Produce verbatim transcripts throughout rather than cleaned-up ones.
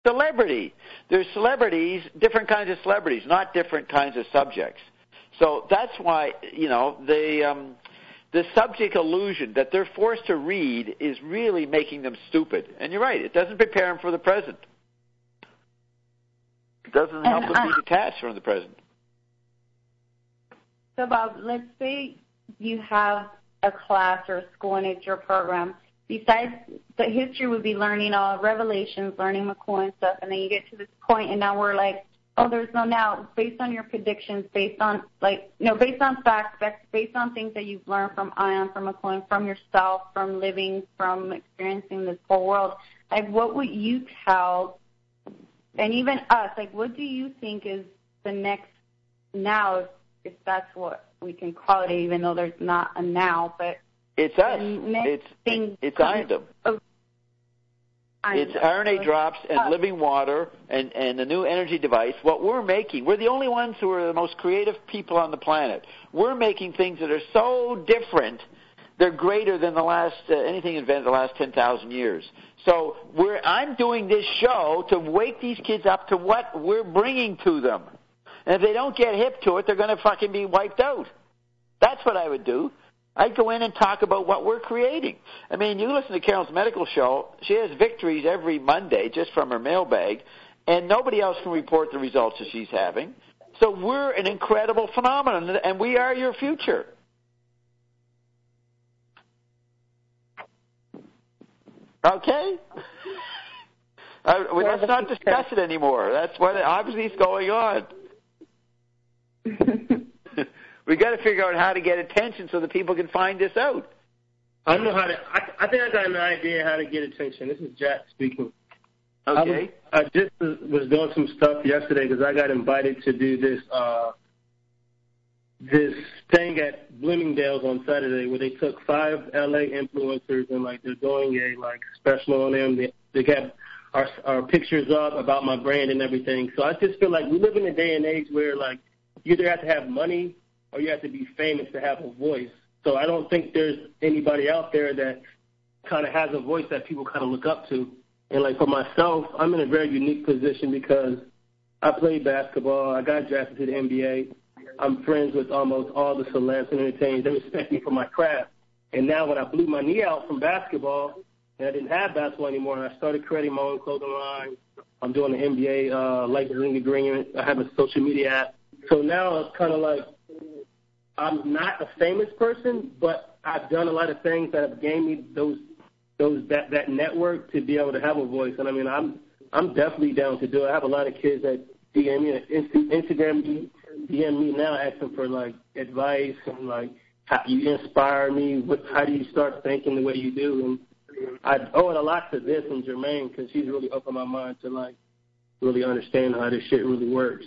celebrity. There's celebrities, different kinds of celebrities, not different kinds of subjects. So that's why, you know, the um, the subject illusion that they're forced to read is really making them stupid. And you're right, it doesn't prepare them for the present. It doesn't help them be detached from the present. So, Bob, let's say you have a class or a school and it's your program. Besides the history, would be learning all Revelations, learning McCoy and stuff, and then you get to this point, and now we're like, oh, there's no now. Based on your predictions, based on like, no, based on facts, based on things that you've learned from Ion, from McCoy, from yourself, from living, from experiencing this whole world. Like, what would you tell, and even us, like, what do you think is the next now, if, if that's what we can call it, even though there's not a now, but it's us. It's it's, it's Iondom. It's R N A drops and uh, living water and, and the new energy device. What we're making, we're the only ones who are the most creative people on the planet. We're making things that are so different, they're greater than the last uh, anything invented the last ten thousand years. So we're, I'm doing this show to wake these kids up to what we're bringing to them. And if they don't get hip to it, they're going to fucking be wiped out. That's what I would do. I'd go in and talk about what we're creating. I mean, you listen to Carol's medical show, she has victories every Monday just from her mailbag, and nobody else can report the results that she's having. So we're an incredible phenomenon, and we are your future. Okay? Uh, well, let's not discuss it anymore. That's what obviously is going on. We got to figure out how to get attention so that people can find this out. I don't know how to. I, I think I got an idea how to get attention. This is Jack speaking. Okay. I, was, I just was doing some stuff yesterday because I got invited to do this uh, this thing at Bloomingdale's on Saturday where they took five L A influencers and like they're doing a like special on them. They, they got our, our pictures up about my brand and everything. So I just feel like we live in a day and age where like you either have to have money or you have to be famous to have a voice. So I don't think there's anybody out there that kind of has a voice that people kind of look up to. And, like, for myself, I'm in a very unique position because I played basketball. I got drafted to the N B A. I'm friends with almost all the celebs and entertainers. They respect me for my craft. And now when I blew my knee out from basketball and I didn't have basketball anymore and I started creating my own clothing line, I'm doing the N B A uh, licensing agreement. I have a social media app. So now it's kind of like, I'm not a famous person, but I've done a lot of things that have gained me those those that, that network to be able to have a voice. And I mean, I'm I'm definitely down to do it. I have a lot of kids that D M me, Instagram me, D M me now asking for like advice and like how you inspire me. What how do you start thinking the way you do? And I owe it a lot to this and Jermaine because she's really opened my mind to like really understand how this shit really works.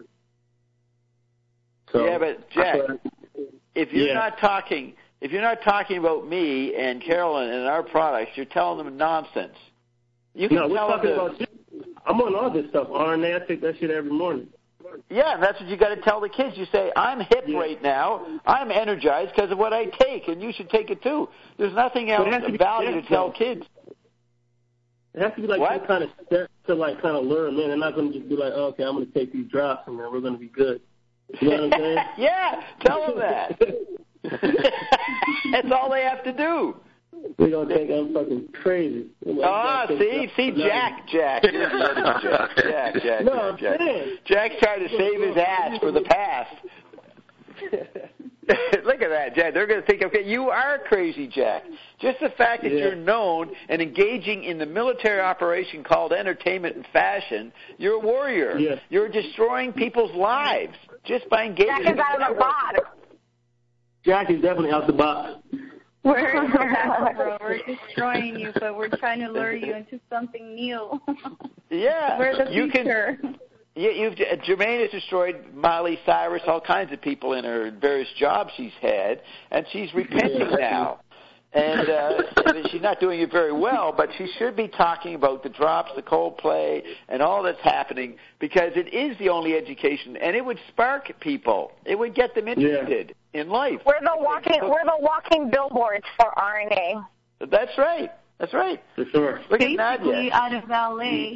So, yeah, but Jack, if you're yeah. not talking, if you're not talking about me and Carolyn and our products, you're telling them nonsense. You can no, we're tell talking them about. I'm on all this stuff. R N A, I take that shit every morning. Yeah, that's what you got to tell the kids. You say, "I'm hip yeah. right now. I'm energized because of what I take, and you should take it too." There's nothing else of value to tell kids. It has to be like what? some kind of step to like kind of lure them in. They're not going to just be like, oh, "Okay, I'm going to take these drops, and then we're going to be good." You know what I'm saying? Yeah, tell them that. That's all they have to do. They're going to think I'm fucking crazy. Ah, oh, see, see, Jack, Jack. Jack, Jack, Jack, no, Jack. Jack. Jack's trying to save his ass for the past. Look at that, Jack. They're going to think, okay, you are crazy, Jack. Just the fact that yeah. you're known and engaging in the military operation called entertainment and fashion, you're a warrior. Yeah. You're destroying people's lives just by engaging. Jack is out of the box. Jack is definitely out the box. We're, bro, we're destroying you, but we're trying to lure you into something new. Yeah. We're the you future. Can, Yeah, you've, Jermaine has destroyed Miley Cyrus, all kinds of people in her various jobs she's had, and she's repenting now. And uh, she's not doing it very well, but she should be talking about the drops, the Coldplay, and all that's happening, because it is the only education, and it would spark people. It would get them interested yeah. in life. We're the walking, we're the walking billboards for R N A. That's right. That's right. For sure. Look Basically, at Nadia. out of L A.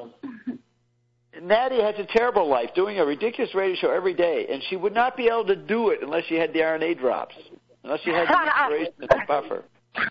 Nadia has a terrible life, doing a ridiculous radio show every day, and she would not be able to do it unless she had the R N A drops, unless she had the inspiration and the buffer.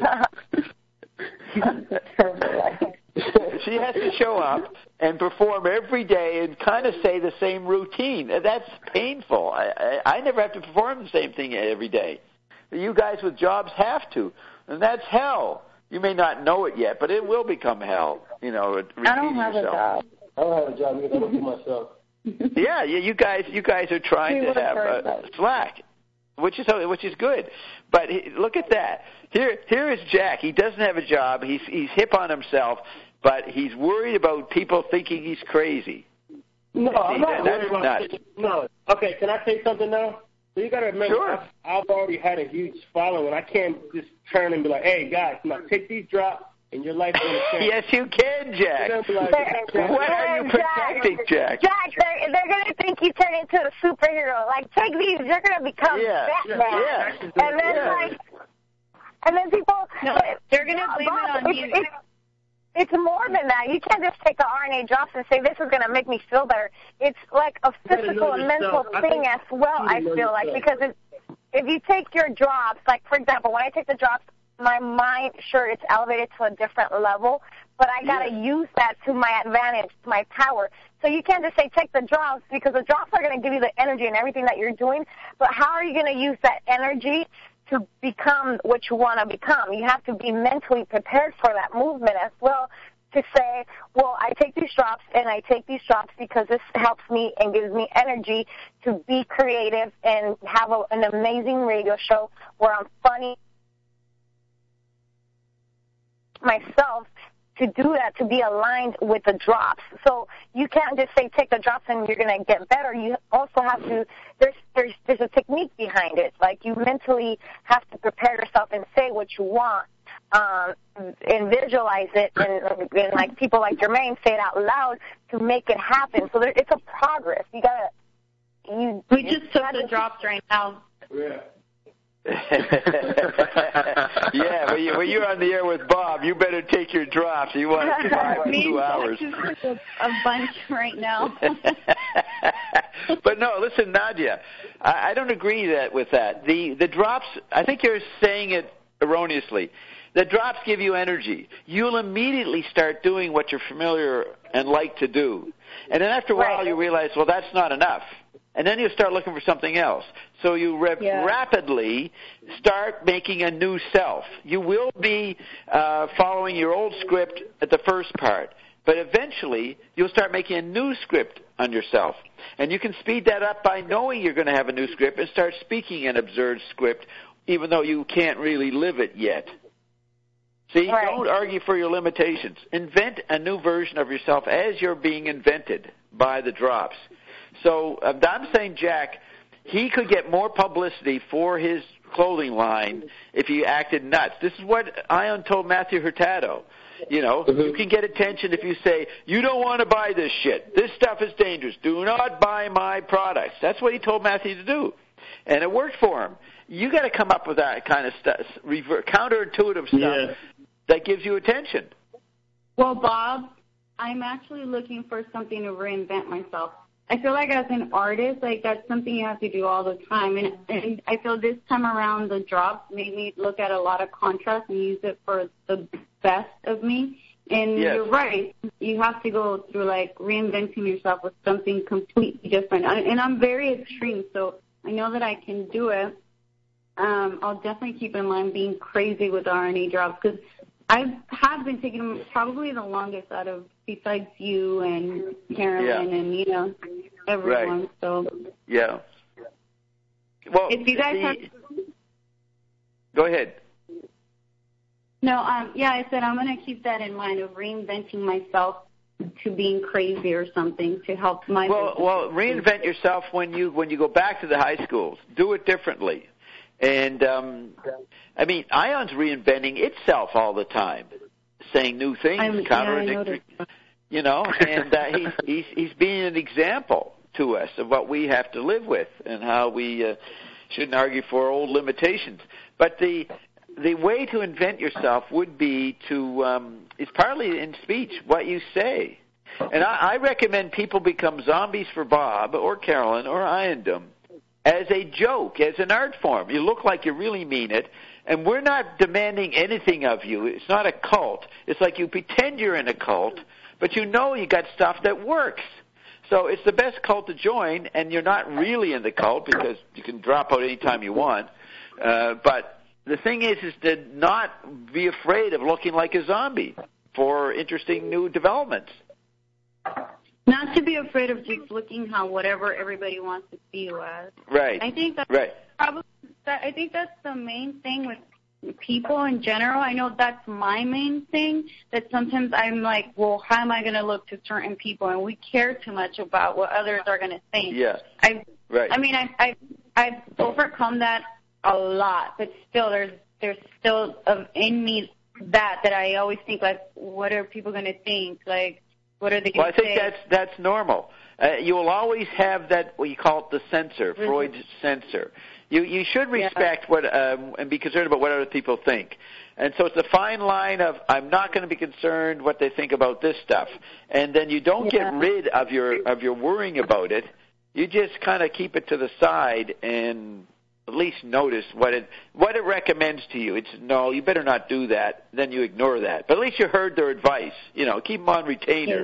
She has to show up and perform every day and kind of say the same routine. That's painful. I, I, I never have to perform the same thing every day. You guys with jobs have to, and that's hell. You may not know it yet, but it will become hell. You know, I don't have yourself. a job. I don't have a job. I work for myself. Yeah, yeah. You guys, you guys are trying We to work have for uh, ourselves. slack, which is which is good. But he, look at that. Here, here is Jack. He doesn't have a job. He's he's hip on himself, but he's worried about people thinking he's crazy. No, I'm not That's worried about nuts. No. Okay, can I say something now? So you got to remember, Sure. I've, I've already had a huge following. I can't just turn and be like, hey, guys, now take these drops and your life is going to change. Yes, you can, Jack. You're gonna be like, What are you protecting, Jack? Jack, they're, they're going to think you turn into a superhero. Like, take these, you're going to become Yeah, Batman. yeah. And then, Yeah. like, and then people... No, they're going to blame Bob, it on it's, you. It's, it's more than that. You can't just take the R N A drops and say, this is going to make me feel better. It's like a gotta physical know and mental yourself. I thing think as well, you I know feel like, yourself. because it, if you take your drops, like, for example, when I take the drops, my mind, sure, it's elevated to a different level, but I got to Yeah. use that to my advantage, to my power. So you can't just say take the drops, because the drops are going to give you the energy and everything that you're doing, but how are you going to use that energy to become what you want to become? You have to be mentally prepared for that movement as well, to say, well, I take these drops, and I take these drops because this helps me and gives me energy to be creative and have a, an amazing radio show where I'm funny myself, to do that, to be aligned with the drops. So you can't just say take the drops and you're going to get better. You also have to, there's, there's, there's a technique behind it. Like, you mentally have to prepare yourself and say what you want. Um, and visualize it, and, and like people like Jermaine say it out loud to make it happen. So there, it's a progress. You gotta. You. We just took the drops right now. Yeah. Yeah, when, you, when you're on the air with Bob, you better take your drops. You want to survive for Me two and hours. Jack is a, a bunch right now. But no, listen, Nadia, I, I don't agree that with that. The the drops, I think you're saying it erroneously. The drops give you energy. You'll immediately start doing what you're familiar and like to do. And then after a while Right. you realize, well, that's not enough. And then you start looking for something else. So you re- Yeah. rapidly start making a new self. You will be uh, following your old script at the first part, but eventually you'll start making a new script on yourself. And you can speed that up by knowing you're going to have a new script and start speaking an absurd script, even though you can't really live it yet. See, Right. don't argue for your limitations. Invent a new version of yourself as you're being invented by the drops. So uh, I'm saying, Jack, he could get more publicity for his clothing line if he acted nuts. This is what Ion told Matthew Hurtado. You know, Mm-hmm. you can get attention if you say, you don't want to buy this shit. This stuff is dangerous. Do not buy my products. That's what he told Matthew to do. And it worked for him. You got to come up with that kind of stuff, rever- counterintuitive stuff Yeah. that gives you attention. Well, Bob, I'm actually looking for something to reinvent myself. I feel like as an artist, like that's something you have to do all the time. And, and I feel this time around the drops made me look at a lot of contrast and use it for the best of me. And Yes. you're right. You have to go through like reinventing yourself with something completely different. I, and I'm very extreme, so I know that I can do it. Um, I'll definitely keep in mind being crazy with R N A drops because I have been taking them probably the longest out of besides you and Carolyn Yeah. and, you know, everyone. Right. So Yeah. Well, if you guys the, have... Go ahead. No, um, yeah, I said I'm going to keep that in mind of reinventing myself to being crazy or something to help my Well, business. well, reinvent yourself when you when you go back to the high schools. Do it differently. And, um, I mean, Ion's reinventing itself all the time, saying new things, I'm- contradictory, yeah, I you know, and uh, he's, he's, he's being an example to us of what we have to live with and how we uh, shouldn't argue for old limitations. But the the way to invent yourself would be to, um, it's partly in speech, what you say. And I, I recommend people become zombies for Bob or Carolyn or Iandom as a joke, as an art form. You look like you really mean it, and we're not demanding anything of you. It's not a cult. It's like you pretend you're in a cult, but you know you got stuff that works. So it's the best cult to join, and you're not really in the cult because you can drop out anytime you want. Uh, but the thing is, is to not be afraid of looking like a zombie for interesting new developments. Not to be afraid of just looking how whatever everybody wants to see you as. Right. I think that's right. probably that, I think that's the main thing with people in general. I know that's my main thing, that sometimes I'm like, well, how am I going to look to certain people? And we care too much about what others are going to think. Yeah. I, right. I mean, I, I, I've overcome that a lot, but still there's, there's still of in me that, that I always think like, what are people going to think? Like, what are they going to say? Well, I think that's, that's normal. Uh, you will always have that, what you call it, the censor, mm-hmm. Freud's censor. You you should respect yeah. what um, and be concerned about what other people think. And so it's a fine line of I'm not going to be concerned what they think about this stuff. And then you don't yeah. get rid of your of your worrying about it. You just kind of keep it to the side and at least notice what it what it recommends to you. It's no, you better not do that. Then you ignore that. But at least you heard their advice. You know, keep them on retainer. Yeah.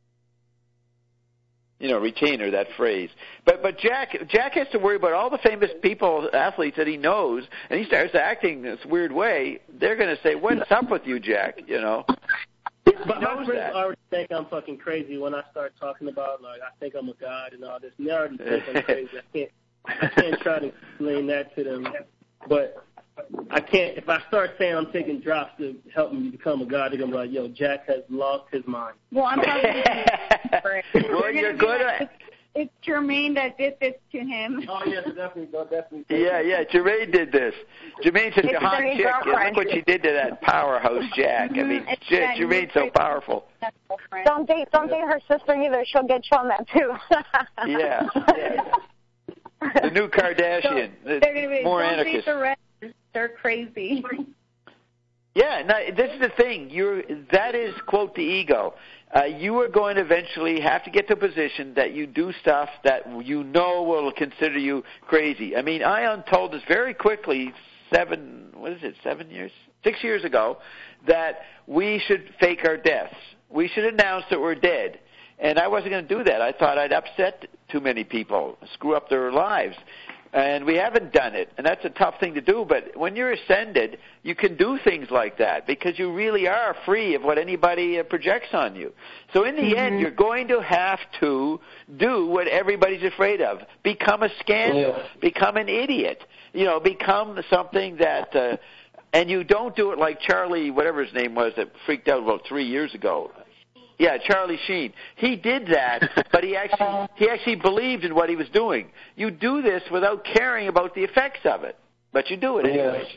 You know, retainer, that phrase. But but Jack Jack has to worry about all the famous people, athletes that he knows, and he starts acting this weird way. They're going to say, "What's up with you, Jack?" You know. But my friends already think I'm fucking crazy when I start talking about like I think I'm a god and all this. And they already think I'm crazy. I can't I can't try to explain that to them, but I can't. If I start saying I'm taking drops to help me become a god, they're gonna be like, "Yo, Jack has lost his mind." Well, I'm probably well, you're good at. It's, it's Jermaine that did this to him. Oh yes, definitely, definitely. Yeah, yeah, Jermaine did this. Jermaine's such a hot chick. Look what she did to that powerhouse Jack. I mean, mm-hmm. J- Jermaine's so powerful. Don't date, don't date her sister either. She'll get you on that too. yeah. yeah. The new Kardashian. So they're gonna be more don't anarchist. Date the rest. They're crazy. Yeah, no, this is the thing. You're that is quote the ego. Uh, you are going to eventually have to get to a position that you do stuff that you know will consider you crazy. I mean, Ion told us very quickly seven, what is it, seven years, six years ago, that we should fake our deaths. We should announce that we're dead. And I wasn't going to do that. I thought I'd upset too many people, screw up their lives. And we haven't done it, and that's a tough thing to do. But when you're ascended, you can do things like that because you really are free of what anybody uh, projects on you. So in the mm-hmm. end, you're going to have to do what everybody's afraid of. Become a scandal. Yeah. Become an idiot. You know, become something that... Uh, and you don't do it like Charlie, whatever his name was, that freaked out about three years ago. Yeah, Charlie Sheen. He did that, but he actually he actually believed in what he was doing. You do this without caring about the effects of it, but you do it anyway.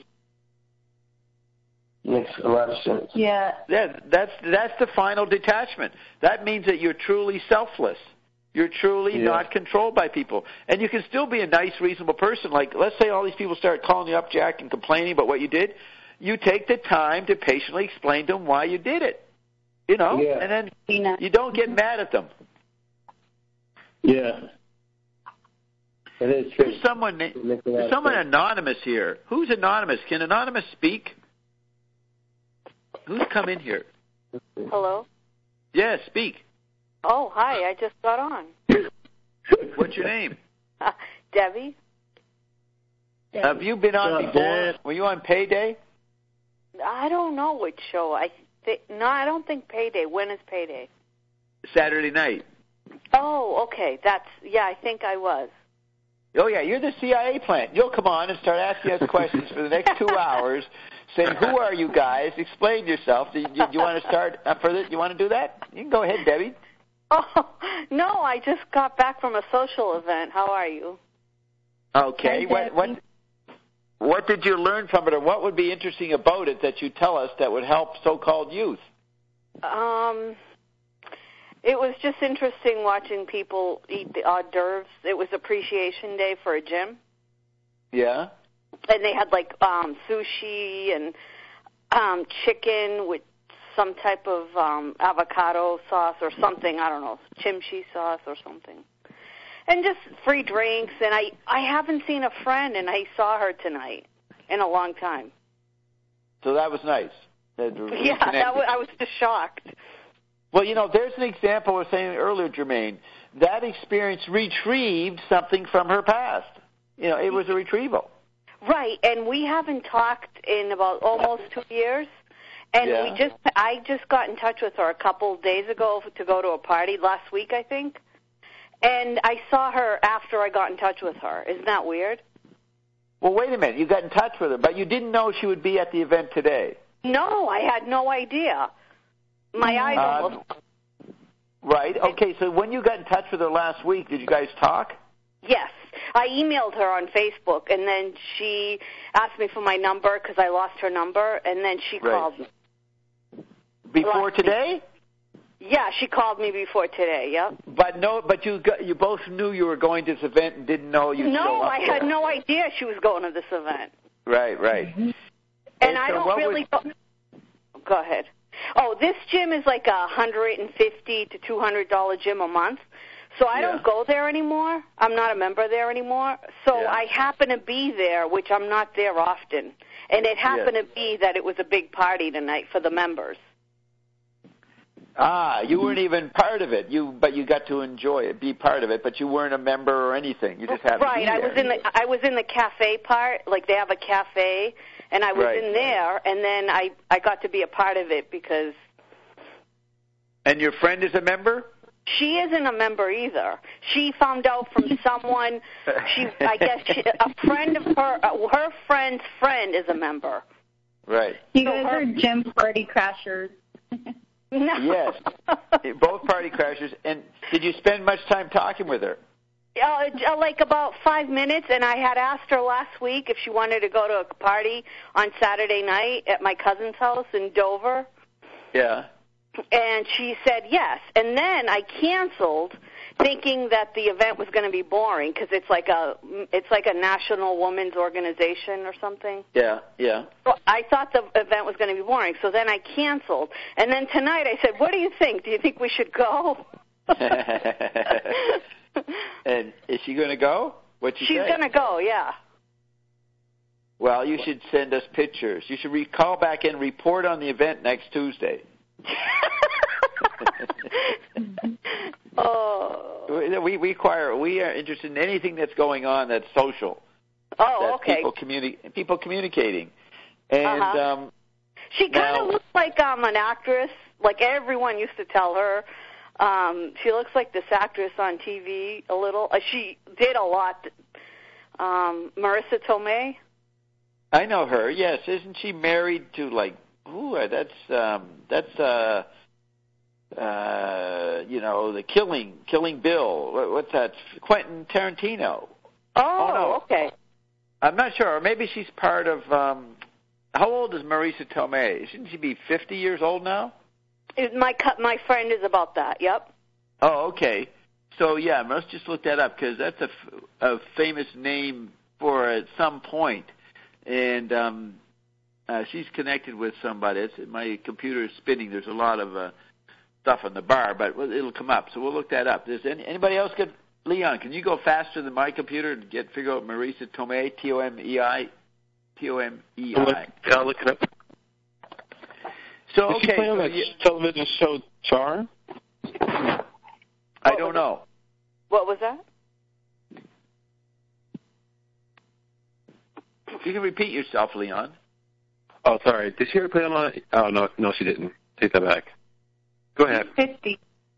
Yeah. Makes a lot of sense. Yeah. Yeah, that's that's the final detachment. That means that you're truly selfless. You're truly yeah. not controlled by people. And you can still be a nice, reasonable person. Like, let's say all these people start calling you up, Jack, and complaining about what you did. You take the time to patiently explain to them why you did it. You know, yeah. and then you don't get mad at them. Yeah. It is true. There's someone, there's someone anonymous here. Who's anonymous? Can Anonymous speak? Who's come in here? Hello? Yeah, speak. Oh, hi. I just got on. What's your name? Uh, Debbie. Debbie. Have you been on before? Dad? Were you on Payday? I don't know which show. I th- No, I don't think Payday. When is Payday? Saturday night. Oh, okay. That's, yeah, I think I was. Oh, yeah, you're the C I A plant. You'll come on and start asking us questions for the next two hours, saying, who are you guys? Explain yourself. Do you, do you want to start uh, further? You want to do that? You can go ahead, Debbie. Oh, no, I just got back from a social event. How are you? Okay. What, what, what did you learn from it, or what would be interesting about it that you tell us that would help so-called youth? Um... It was just interesting watching people eat the hors d'oeuvres. It was Appreciation Day for a gym. Yeah. and they had like um, sushi and um, chicken with some type of um, avocado sauce or something. I don't know, kimchi sauce or something. And just free drinks. And I, I haven't seen a friend, and I saw her tonight in a long time. So that was nice. That yeah, that was, I was just shocked. Well, you know, there's an example I was saying earlier, Jermaine. That experience retrieved something from her past. You know, it was a retrieval. Right, and we haven't talked in about almost two years. And yeah. we just, I just got in touch with her a couple of days ago to go to a party last week, I think. And I saw her after I got in touch with her. Isn't that weird? Well, wait a minute. You got in touch with her, but you didn't know she would be at the event today. No, I had no idea. My eyes uh, almost... Right. Okay, so when you got in touch with her last week, did you guys talk? Yes. I emailed her on Facebook, and then she asked me for my number because I lost her number, and then she right. called me. Before last today? Week. Yeah, she called me before today, yep. But no, but you got, you both knew you were going to this event and didn't know you'd No, show up I there. had no idea she was going to this event. Right, right. And, and I so don't really... Was... Go... go ahead. Oh, this gym is like a one hundred fifty to two hundred dollars gym a month. So I yeah. don't go there anymore. I'm not a member there anymore. So yeah. I happen to be there, which I'm not there often. And it happened yeah. to be that it was a big party tonight for the members. Ah, you weren't even part of it. You, but you got to enjoy it, be part of it. But you weren't a member or anything. You just happened right. to be there. I was in the I was in the cafe part. Like they have a cafe, and I was right. in there, and then I I got to be a part of it because. And your friend is a member? She isn't a member either. She found out from someone. She, I guess, she, a friend of her, uh, her friend's friend is a member. Right. You so guys her, are gym party crashers. No. Yes, both party crashers. And did you spend much time talking with her? Uh, like about five minutes, and I had asked her last week if she wanted to go to a party on Saturday night at my cousin's house in Dover. Yeah. And she said yes. And then I canceled, thinking that the event was going to be boring because it's like a it's like a national women's organization or something. Yeah, yeah. So I thought the event was going to be boring, so then I canceled. And then tonight I said, "What do you think? Do you think we should go?" And is she going to go? What'd she She's say? going to go, yeah. Well, you should send us pictures. You should re- call back and report on the event next Tuesday. Oh. We we require we are interested in anything that's going on that's social. Oh, that's okay. People communi- people communicating, and uh-huh. um, she kind of now, looks like um an actress. Like everyone used to tell her, um, she looks like this actress on T V a little. Uh, she did a lot. Um, Marissa Tomei. I know her. Yes, isn't she married to like? Ooh, that's um, that's uh, uh, you know, the Killing Killing Bill. What, what's that? Quentin Tarantino. Oh, oh no. okay. I'm not sure. Or maybe she's part of. Um, how old is Marissa Tomei? Shouldn't she be fifty years old now? It, my my friend is about that. Yep. Oh, okay. So yeah, let's just look that up because that's a, f- a famous name for at some point, and. Um, Uh, she's connected with somebody. It's, my computer is spinning. There's a lot of uh, stuff on the bar, but it'll come up. So we'll look that up. Does any, anybody else get Leon? Can you go faster than my computer and get figure out Marissa Tomei? T O M E I, T O M E I. I'll look it up. So Did okay, she play on so that you, television show Char? I don't know. What was that? You can repeat yourself, Leon. Oh, sorry. Did she ever play on? Oh no, no, she didn't. Take that back. Go ahead. Fifty.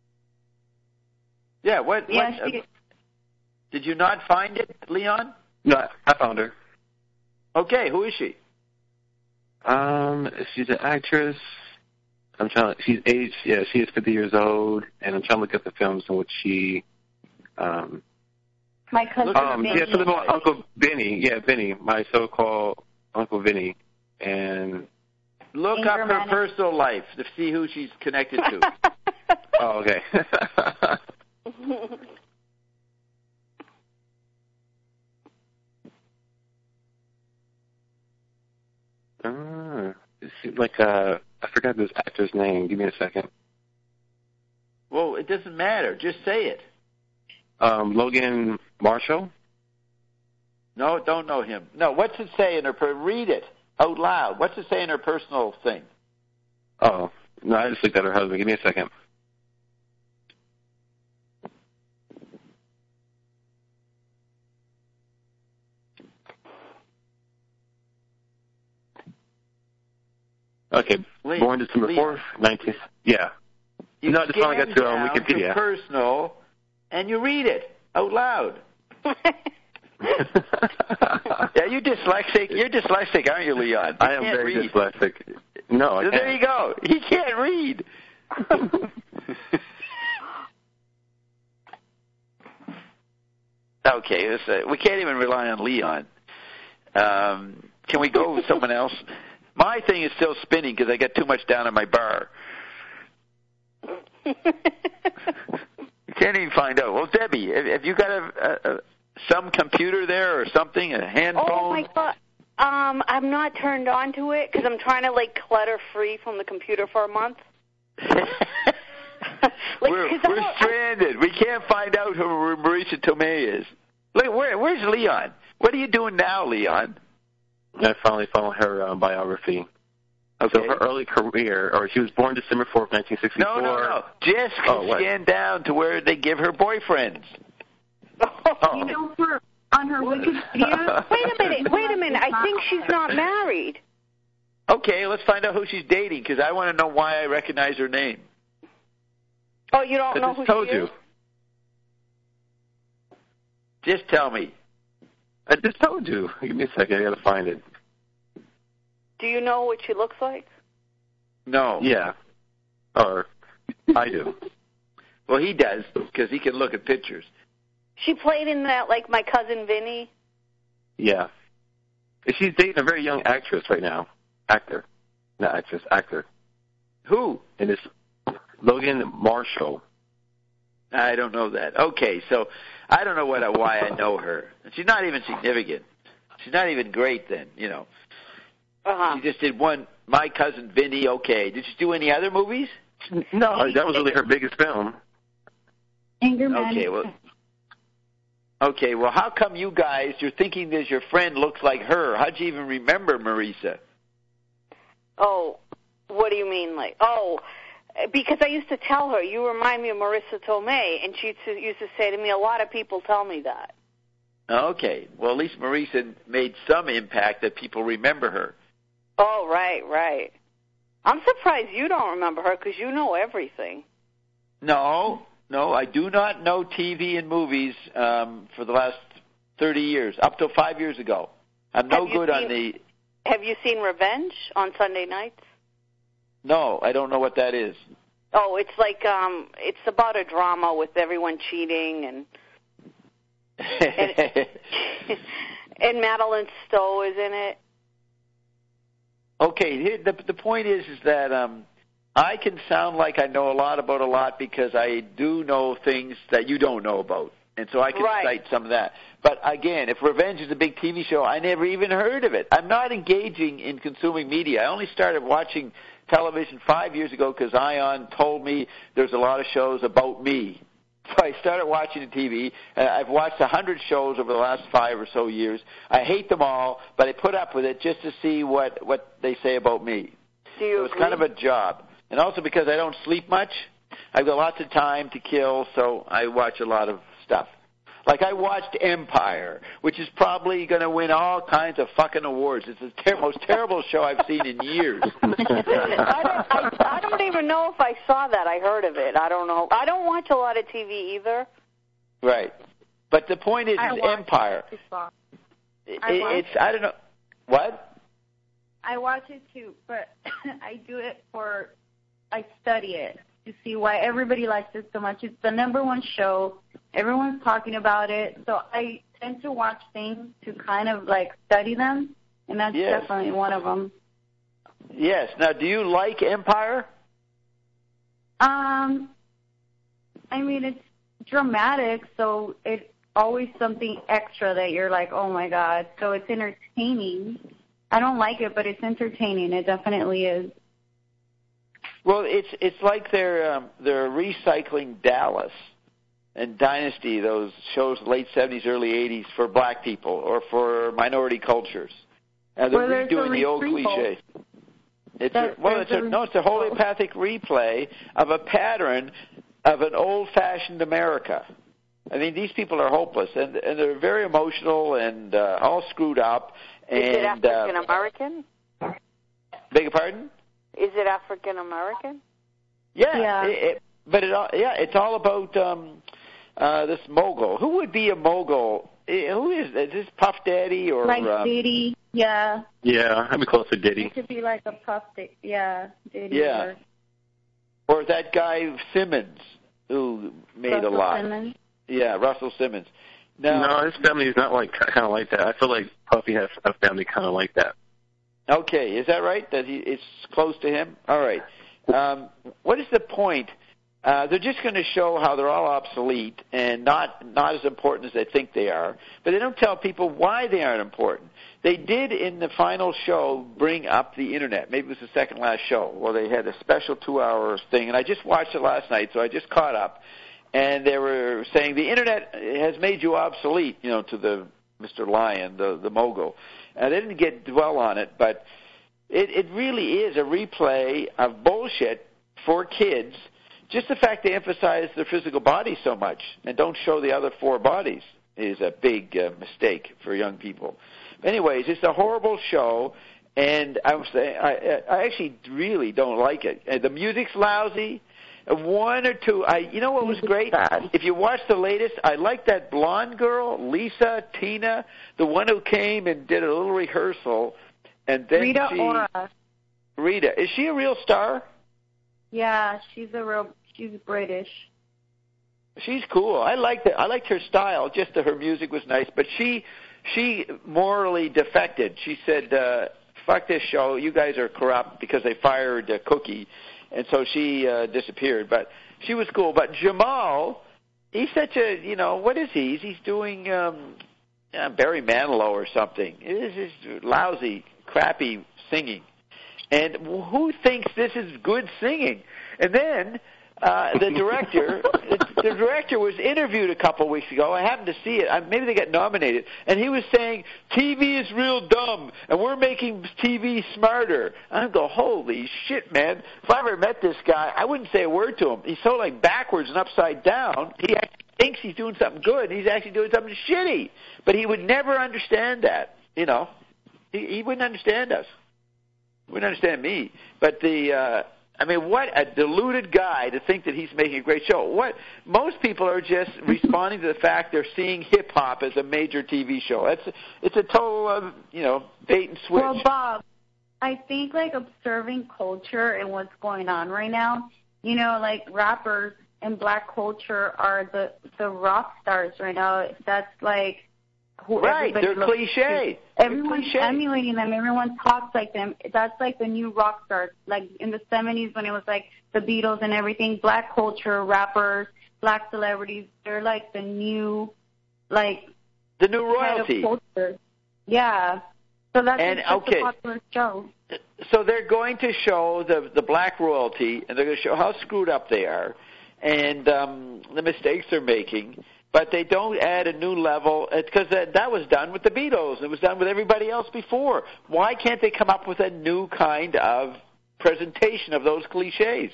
Yeah. What? Yeah, what she, uh, did you not find it, Leon? No, I found her. Okay. Who is she? Um, she's an actress. I'm trying. She's aged. Yeah, she is fifty years old, and I'm trying to look at the films in which she. Um, my cousin. um, Benny. yeah, something about Uncle Benny. Yeah, Benny, my so-called Uncle Benny, and. Look Anger up her management. personal life to see who she's connected to. Oh, okay. like uh, I forgot this actor's name. Give me a second. Well, it doesn't matter. Just say it. Um, Logan Marshall. No, don't know him. No, what's it say in her? Per- read it out loud. What's it say in her personal thing? Oh, no, I just looked at her husband. Give me a second. Okay, Liam, born December fourth, nineteenth. Yeah. You no, just want to get to um, Wikipedia. To personal, and you read it out loud. Yeah, you dyslexic. You're dyslexic, aren't you, Leon? You I am very read. dyslexic. No, I so can't. There you go. He can't read. Okay, this, uh, we can't even rely on Leon. Um, can we go with someone else? My thing is still spinning because I got too much down in my bar. You can't even find out. Well, Debbie, have, have you got a, a, a some computer there or something, a hand phone? Oh my God! Um, I'm not turned on to it because I'm trying to like clutter free from the computer for a month. Like, we're we're stranded. We can't find out who Marisa Tomei is. Look, where, where's Leon? What are you doing now, Leon? I finally found her uh, biography. Okay. So her early career, or she was born December fourth, nineteen sixty-four. No, no, no. Just oh, scan down to where they give her boyfriends. Oh. You know, for on her Wikipedia. Wait a minute. Wait a minute. I think she's not married. Okay, let's find out who she's dating because I want to know why I recognize her name. Oh, you don't I know just who told she you. is? Just tell me. I just told you. Give me a second. I got to find it. Do you know what she looks like? No. Yeah. Or I do. Well, he does because he can look at pictures. She played in that, like, My Cousin Vinny. Yeah. She's dating a very young actress right now. Actor. Not actress, actor. Who? And it's Logan Marshall. I don't know that. Okay, so I don't know what why I know her. She's not even significant. She's not even great then, you know. Uh-huh. She just did one, My Cousin Vinny, okay. Did she do any other movies? No, that was really her biggest film. Anger Okay, well, okay, well, how come you guys, you're thinking that your friend looks like her? How'd you even remember Marisa? Oh, what do you mean, like, oh, because I used to tell her, you remind me of Marisa Tomei, and she used to say to me, a lot of people tell me that. Okay, well, at least Marisa made some impact that people remember her. Oh, right, right. I'm surprised you don't remember her because you know everything. No, no, I do not know T V and movies um, for the last thirty years, up till five years ago. I'm no good seen, on the... Have you seen Revenge on Sunday nights? No, I don't know what that is. Oh, it's like, um, it's about a drama with everyone cheating and... and, and Madeline Stowe is in it. Okay, here, the the point is is that um, I can sound like I know a lot about a lot because I do know things that you don't know about, and so I can right. cite some of that. But again, if Revenge is a big T V show, I never even heard of it. I'm not engaging in consuming media. I only started watching television five years ago because Ion told me there's a lot of shows about me. So I started watching the T V. Uh, I've watched a hundred shows over the last five or so years. I hate them all, but I put up with it just to see what, what they say about me. Do you so it's agree? kind of a job. And also because I don't sleep much, I've got lots of time to kill, so I watch a lot of stuff. Like I watched Empire, which is probably going to win all kinds of fucking awards. It's the ter- most terrible show I've seen in years. I, don't, I, I don't even know if I saw that. I heard of it. I don't know. I don't watch a lot of T V either. Right. But the point is, I is watch Empire. It, I it, watch it's, I don't know. What? I watch it too, but I do it for, I study it to see why everybody likes it so much. It's the number one show. Everyone's talking about it. So I tend to watch things to kind of like study them, and that's yes. definitely one of them. Yes. Now, do you like Empire? Um, I mean, it's dramatic, so it's always something extra that you're like, oh, my God. So it's entertaining. I don't like it, but it's entertaining. It definitely is. Well, it's it's like they're um, they're recycling Dallas and Dynasty, those shows late seventies, early eighties for black people or for minority cultures. And they're well, redoing the old cliches. It's a, well, it's a, no, it's a homeopathic replay of a pattern of an old-fashioned America. I mean, these people are hopeless, and and they're very emotional and uh, all screwed up. And, Is it African American? Uh, beg your pardon? Is it African American? Yeah, yeah. It, it, but it all, yeah, it's all about um, uh, this mogul. Who would be a mogul? Who is, is this Puff Daddy or like um, Diddy? Yeah. Yeah, I'd be close to Diddy. It could be like a Puff Daddy. Yeah, Diddy. Yeah. Or, or that guy Simmons who made Russell a lot. Simmons. Yeah, Russell Simmons. Now, no, his family is not like kind of like that. I feel like Puffy has a family kind of like that. Okay, is that right? That he it's close to him? All right. Um, what is the point? Uh, they're just going to show how they're all obsolete and not not as important as they think they are, but they don't tell people why they aren't important. They did in the final show bring up the internet. Maybe it was the second last show where they had a special two-hour thing, and I just watched it last night, so I just caught up. And they were saying the internet has made you obsolete, you know, to the Mister Lion, the the mogul. And they didn't get dwell on it, but it, it really is a replay of bullshit for kids. Just the fact they emphasize their physical body so much and don't show the other four bodies is a big uh, mistake for young people. Anyways, it's a horrible show, and I was saying I, I actually really don't like it. And the music's lousy. One or two, I you know what was great? If you watch the latest, I like that blonde girl, Lisa, Tina, the one who came and did a little rehearsal, and then Rita she, Ora. Rita, is she a real star? Yeah, she's a real. She's British. She's cool. I liked it. I liked her style. Just that her music was nice, but she she morally defected. She said, uh, "Fuck this show. You guys are corrupt," because they fired uh, Cookie. And so she uh, disappeared, but she was cool. But Jamal, he's such a, you know, what is he? He's doing um, uh, Barry Manilow or something. It is just lousy, crappy singing. And who thinks this is good singing? And then uh, the director, the director was interviewed a couple weeks ago. I happened to see it. I, maybe they got nominated. And he was saying, T V is real dumb, and we're making T V smarter. I go, holy shit, man. If I ever met this guy, I wouldn't say a word to him. He's so like backwards and upside down. He actually thinks he's doing something good, and he's actually doing something shitty. But he would never understand that, you know. He, he wouldn't understand us. He wouldn't understand me. But the... Uh, I mean, what a deluded guy to think that he's making a great show. What most people are just responding to the fact they're seeing hip hop as a major T V show. It's it's a total, uh, you know, bait and switch. Well, Bob, I think like observing culture and what's going on right now. You know, like rappers and black culture are the the rock stars right now. That's like who right. They're cliche. Everyone's cliche. emulating them. Everyone talks like them. That's like the new rock stars. Like in the seventies when it was like the Beatles and everything, black culture, rappers, black celebrities, they're like the new, like... The new royalty. Kind of culture. Yeah. So that's and, just okay. a popular show. So they're going to show the, the black royalty, and they're going to show how screwed up they are and um, the mistakes they're making. But they don't add a new level, because that, that was done with the Beatles. It was done with everybody else before. Why can't they come up with a new kind of presentation of those cliches?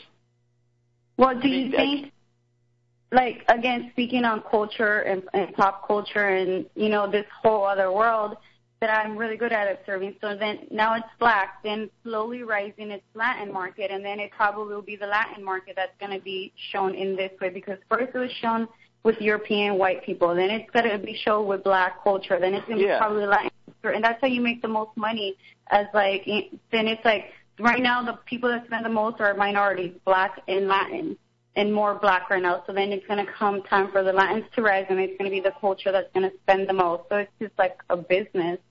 Well, do you think, like, again, speaking on culture and, and pop culture and, you know, this whole other world, that I'm really good at observing. So then now it's black, then slowly rising its Latin market, and then it probably will be the Latin market that's going to be shown in this way, because first it was shown with European white people, then it's going to be shown with black culture, then it's going to yeah. be probably Latin culture, and that's how you make the most money. As like, then it's like right now the people that spend the most are minorities, black and Latin, and more black right now. So then it's going to come time for the Latins to rise, and it's going to be the culture that's going to spend the most. So it's just like a business.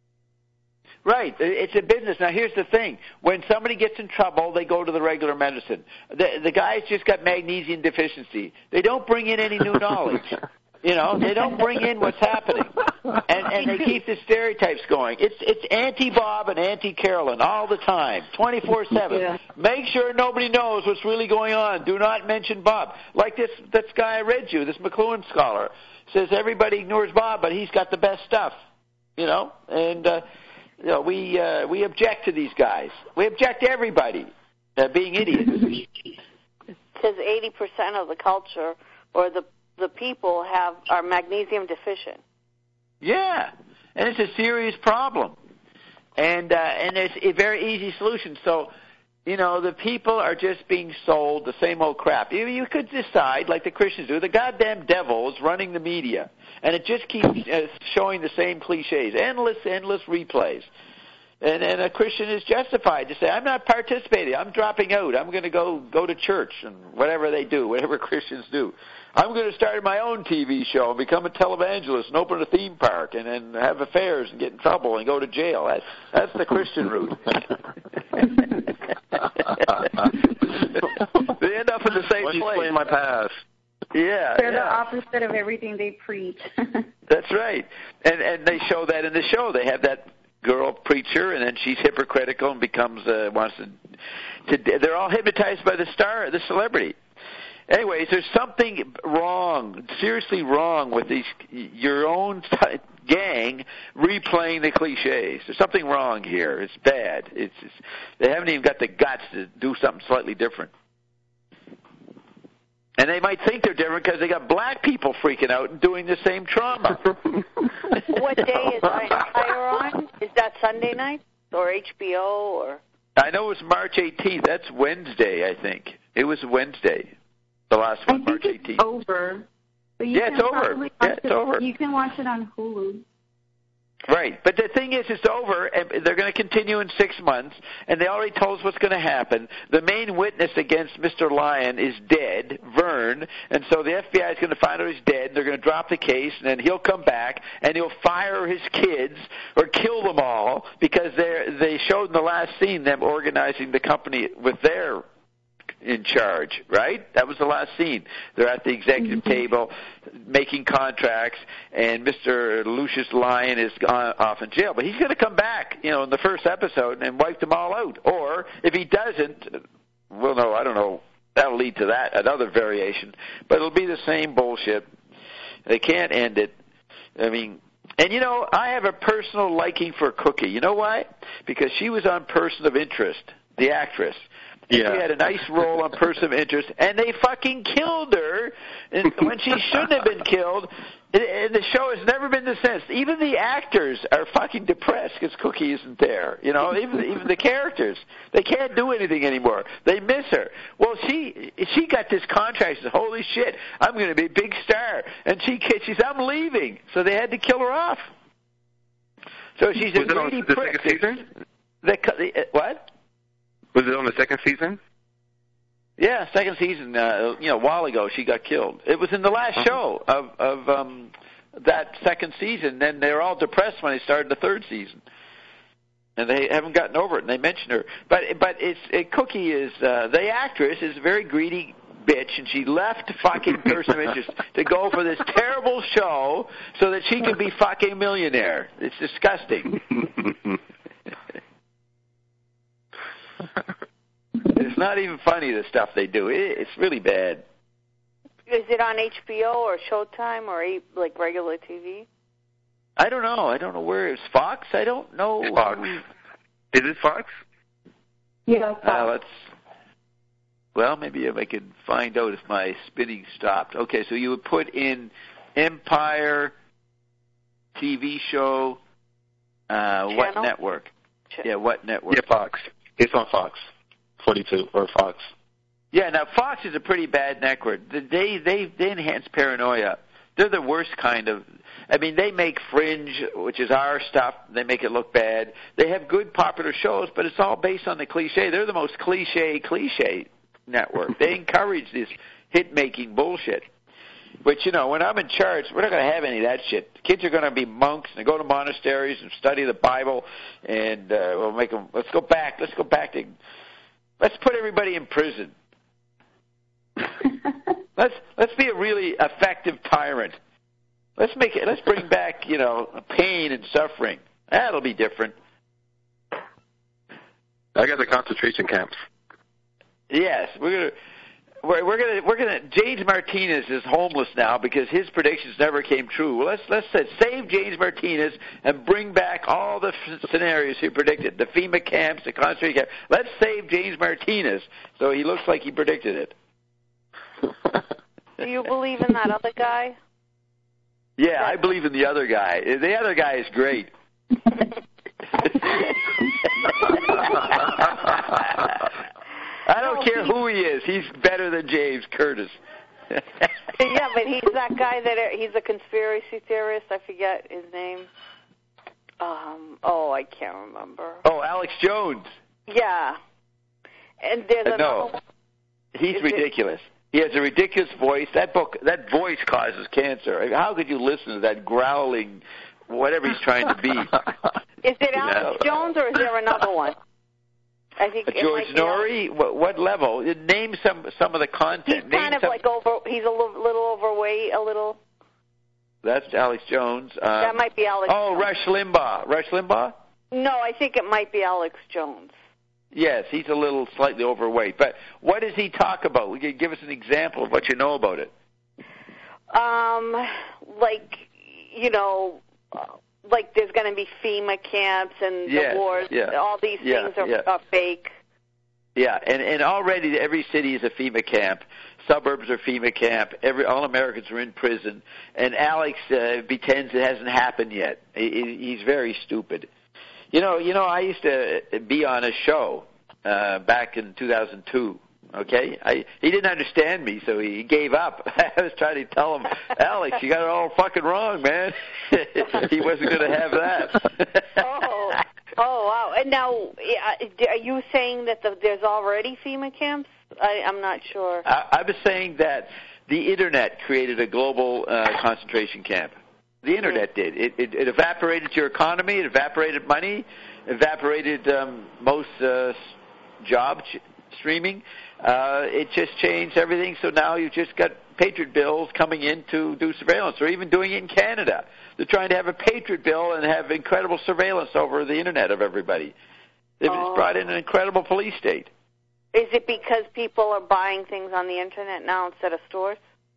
Right. It's a business. Now, here's the thing. When somebody gets in trouble, they go to the regular medicine. The, the guy's just got magnesium deficiency. They don't bring in any new knowledge. You know, they don't bring in what's happening, and and they keep the stereotypes going. It's it's anti-Bob and anti-Carolyn all the time, twenty-four seven. Yeah. Make sure nobody knows what's really going on. Do not mention Bob. Like this this guy I read you, this McLuhan scholar, says everybody ignores Bob, but he's got the best stuff. You know, and uh, you know we uh, we object to these guys. We object to everybody uh, being idiots. Because eighty percent of the culture or the the people have are magnesium deficient. Yeah, and it's a serious problem, and uh, and it's a very easy solution. So, you know, the people are just being sold the same old crap. You, you could decide, like the Christians do, the goddamn devil is running the media, and it just keeps uh, showing the same cliches, endless, endless replays. And, and a Christian is justified to say, I'm not participating. I'm dropping out. I'm going to go go to church and whatever they do, whatever Christians do. I'm going to start my own T V show and become a televangelist and open a theme park and then have affairs and get in trouble and go to jail. That's, that's the Christian route. They end up in the same Why place. explain my past? Yeah, They're yeah. the opposite of everything they preach. That's right. And and they show that in the show. They have that girl preacher, and then she's hypocritical and becomes uh, wants to, to. They're all hypnotized by the star, the celebrity. Anyways, there's something wrong, seriously wrong with these your own t- gang replaying the cliches. There's something wrong here. It's bad. It's, it's they haven't even got the guts to do something slightly different. And they might think they're different because they got black people freaking out and doing the same trauma. What day is Empire on? Is that Sunday night or H B O or? I know it was March eighteenth. That's Wednesday, I think. It was Wednesday, the last one, I think March it's eighteenth. over. But you Yeah, can it's over. probably Yeah, watch it's it, over. You can watch it on Hulu. Right, but the thing is, it's over, and they're going to continue in six months, and they already told us what's going to happen. The main witness against Mister Lyon is dead, Vern, and so the F B I is going to find out he's dead, and they're going to drop the case, and then he'll come back, and he'll fire his kids, or kill them all, because they they showed in the last scene them organizing the company with their in charge, right? That was the last scene. They're at the executive mm-hmm. table making contracts, and Mister Lucius Lyon is gone off in jail. But he's going to come back, you know, in the first episode and wipe them all out. Or if he doesn't, well, no, I don't know. That'll lead to that, another variation. But it'll be the same bullshit. They can't end it. I mean, and, you know, I have a personal liking for Cookie. You know why? Because she was on Person of Interest, the actress. Yeah. She had a nice role on Person of Interest, and they fucking killed her when she shouldn't have been killed. And the show has never been the same. Even the actors are fucking depressed because Cookie isn't there. You know, even even the characters, they can't do anything anymore. They miss her. Well, she she got this contract. She said, "Holy shit, I'm going to be a big star," and she she said, "I'm leaving," so they had to kill her off. So she's a greedy prick. The second season? The, the, what? Was it on the second season? Yeah, second season. Uh, you know, a while ago she got killed. It was in the last uh-huh. show of of um, that second season. Then they were all depressed when they started the third season, and they haven't gotten over it. And they mention her, but but it's it, Cookie is uh, the actress is a very greedy bitch, and she left fucking Person of Interest to go for this terrible show so that she could be fucking millionaire. It's disgusting. It's not even funny, the stuff they do. It, it's really bad. Is it on H B O or Showtime or like regular T V? I don't know. I don't know where it's Fox. I don't know. Fox. Is it Fox? Yeah, Fox. Uh, let's. Well, maybe if I could find out if my spinning stopped. Okay, so you would put in Empire T V show. Uh, what network? Ch- yeah, what network? Yeah, Fox. It's on Fox. forty-two, or Fox. Yeah, now Fox is a pretty bad network. They, they, they enhance paranoia. They're the worst kind of... I mean, they make Fringe, which is our stuff. They make it look bad. They have good popular shows, but it's all based on the cliche. They're the most cliche, cliche network. They encourage this hit-making bullshit. But, you know, when I'm in charge, we're not going to have any of that shit. The kids are going to be monks and go to monasteries and study the Bible, and uh, we'll make them... Let's go back. Let's go back to... Let's put everybody in prison. let's let's be a really effective tyrant. Let's make it. Let's bring back, you know, pain and suffering. That'll be different. I got the concentration camps. Yes, we're gonna. We're, we're gonna. We're gonna. James Martinez is homeless now because his predictions never came true. Well, let's let's say, save James Martinez and bring back all the f- scenarios he predicted. The FEMA camps, the concentration camps. Let's save James Martinez so he looks like he predicted it. Do you believe in that other guy? Yeah, I believe in the other guy. The other guy is great. I don't care who he is. He's better than James Curtis. Yeah, but he's that guy that he's a conspiracy theorist. I forget his name. Um, oh, I can't remember. Oh, Alex Jones. Yeah. And there's uh, another no. one. He's Is ridiculous. It? He has a ridiculous voice. That book, that voice causes cancer. How could you listen to that growling, whatever he's trying to be? Is it Alex know? Jones or is there another one? I think uh, George Norrie. What, what level? Name some some of the content. He's Name kind of some... like over. He's a little, little overweight, a little. That's Alex Jones. Um, that might be Alex. Oh, Jones. Rush Limbaugh. Rush Limbaugh. No, I think it might be Alex Jones. Yes, he's a little slightly overweight. But what does he talk about? Will you give us an example of what you know about it? Um, like, you know, like there's going to be FEMA camps and yes, the wars. Yeah, all these yeah, things are, yeah. are fake. Yeah, and, and already every city is a FEMA camp. Suburbs are FEMA camp. Every all Americans are in prison. And Alex uh, pretends it hasn't happened yet. He, he's very stupid. You know, you know, I used to be on a show uh, back in two thousand two. Okay, I, he didn't understand me, so he gave up. I was trying to tell him, Alex, you got it all fucking wrong, man. He wasn't going to have that. oh, oh, wow! And now, are you saying that the, there's already FEMA camps? I, I'm not sure. I, I was saying that the internet created a global uh, concentration camp. The internet did. It, it, it evaporated your economy. It evaporated money. Evaporated um, most uh, job ch- streaming. Uh, it just changed everything. So now you've just got Patriot bills coming in to do surveillance. They're even doing it in Canada. They're trying to have a Patriot bill and have incredible surveillance over the internet of everybody. They've oh. just brought in an incredible police state. Is it because people are buying things on the internet now instead of stores?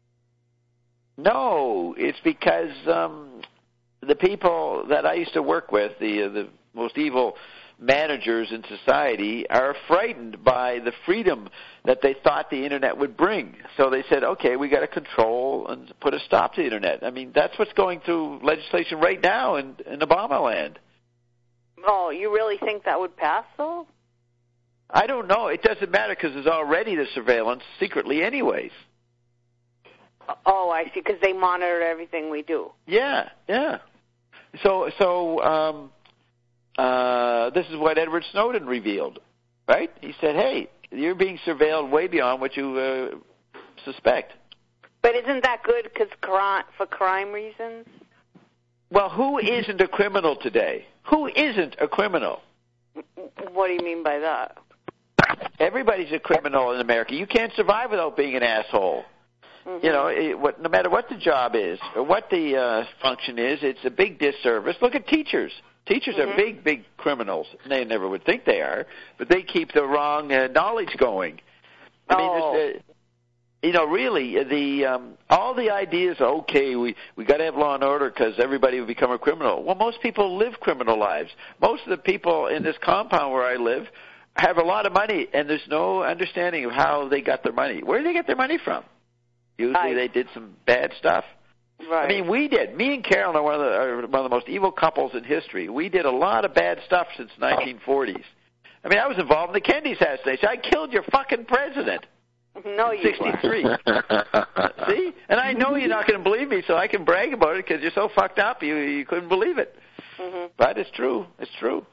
No, it's because um, the people that I used to work with, the uh, the most evil managers in society, are frightened by the freedom that they thought the internet would bring. So they said, okay, we got to control and put a stop to the internet. I mean, that's what's going through legislation right now in, in Obama land. Oh, you really think that would pass, though? I don't know. It doesn't matter because there's already the surveillance secretly anyways. Oh, I see, because they monitor everything we do. Yeah, yeah. So, so um, uh, this is what Edward Snowden revealed, right? He said, hey, you're being surveilled way beyond what you uh, suspect. But isn't that good cause cri- for crime reasons? Well, who isn't a criminal today? Who isn't a criminal? What do you mean by that? Everybody's a criminal in America. You can't survive without being an asshole. Mm-hmm. You know, it, what, no matter what the job is or what the uh, function is, it's a big disservice. Look at teachers. Teachers mm-hmm. are big, big criminals. They never would think they are, but they keep the wrong uh, knowledge going. I oh. mean, uh, you know, really, the um, all the ideas. Okay, we we got to have law and order because everybody will become a criminal. Well, most people live criminal lives. Most of the people in this compound where I live have a lot of money, and there's no understanding of how they got their money. Where do they get their money from? Usually I, they did some bad stuff. Right. I mean, we did. Me and Carolyn are one of the are one of the most evil couples in history. We did a lot of bad stuff since nineteen forties. I mean, I was involved in the Kennedy assassination. I killed your fucking president. No, you sixty-three. See? And I know you're not going to believe me, so I can brag about it because you're so fucked up you you couldn't believe it. Mm-hmm. But it's true. It's true.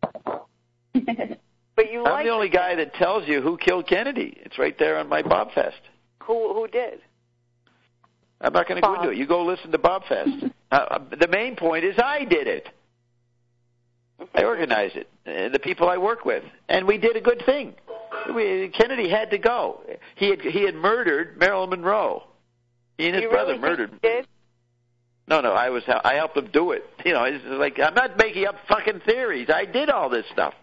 But you I'm like the only guy that tells you who killed Kennedy. It's right there on my Bobfest. Who who did? I'm not going to go into it. You go listen to Bobfest. uh, the main point is I did it. I organized it. Uh, the people I work with, and we did a good thing. We, Kennedy had to go. He had he had murdered Marilyn Monroe. He and his you brother really murdered. Think he did? No, no, I was I helped him do it. You know, it's like I'm not making up fucking theories. I did all this stuff.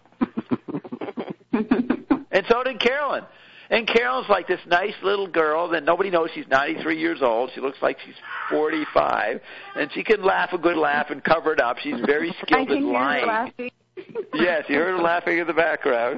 And so did Carolyn. And Carolyn's like this nice little girl that nobody knows she's ninety-three years old. She looks like she's forty-five, and she can laugh a good laugh and cover it up. She's very skilled I can in hear lying. her laughing. Yes, you heard her laughing in the background.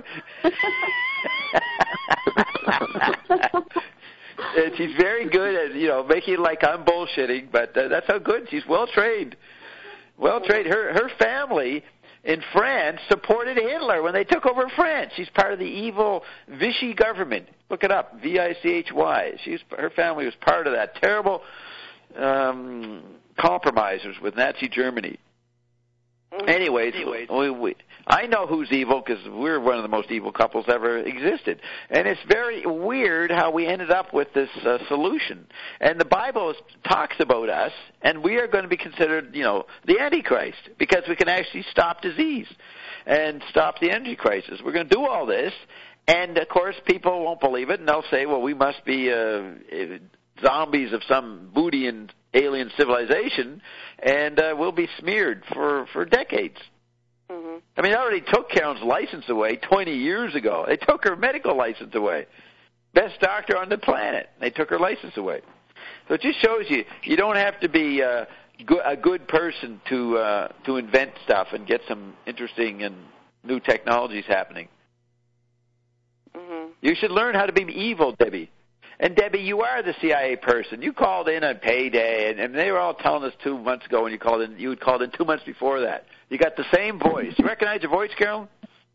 And she's very good at, you know, making it like I'm bullshitting, but uh, that's how good. She's well trained. Well trained. Her her family in France supported Hitler when they took over France. She's part of the evil Vichy government. Look it up, V I C H Y. She's her family was part of that terrible um, compromisers with Nazi Germany. Anyways, Anyways. We, we, I know who's evil because we're one of the most evil couples ever existed. And it's very weird how we ended up with this uh, solution. And the Bible talks about us, and we are going to be considered, you know, the Antichrist because we can actually stop disease and stop the energy crisis. We're going to do all this, and, of course, people won't believe it, and they'll say, well, we must be uh, zombies of some Buddhian alien civilization, and uh, we'll be smeared for, for decades. Mm-hmm. I mean, they already took Carolyn's license away twenty years ago. They took her medical license away. Best doctor on the planet. They took her license away. So it just shows you, you don't have to be uh, go- a good person to uh, to invent stuff and get some interesting and new technologies happening. Mm-hmm. You should learn how to be evil, Debbie. And, Debbie, you are the C I A person. You called in on payday, and, and they were all telling us two months ago when you called in. You had called in two months before that. You got the same voice. You recognize your voice, Carolyn?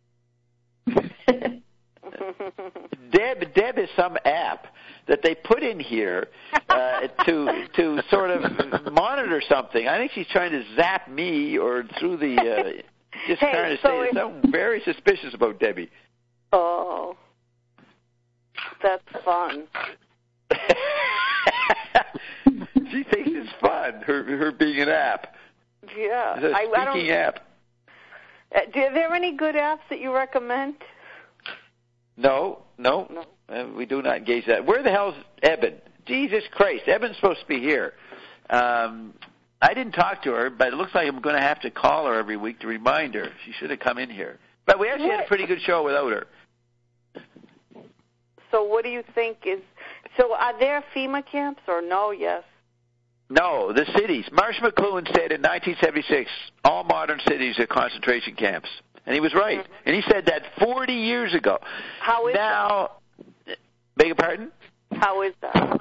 Deb, Deb is some app that they put in here uh, to to sort of monitor something. I think she's trying to zap me or through the uh, just hey, trying to so say something very suspicious about Debbie. Oh. That's fun. She thinks it's fun, her her being an app. Yeah. It's a I, I speaking don't, app. Uh, do, are there any good apps that you recommend? No, no. no. Uh, we do not engage that. Where the hell's Eben? Jesus Christ, Eben's supposed to be here. Um, I didn't talk to her, but it looks like I'm going to have to call her every week to remind her. She should have come in here. But we actually what? had a pretty good show without her. So what do you think is – so are there FEMA camps or no, yes? No, the cities. Marsh McLuhan said in nineteen seventy-six, all modern cities are concentration camps. And he was right. Mm-hmm. And he said that forty years ago. How is now, that? Beg your pardon? How is that?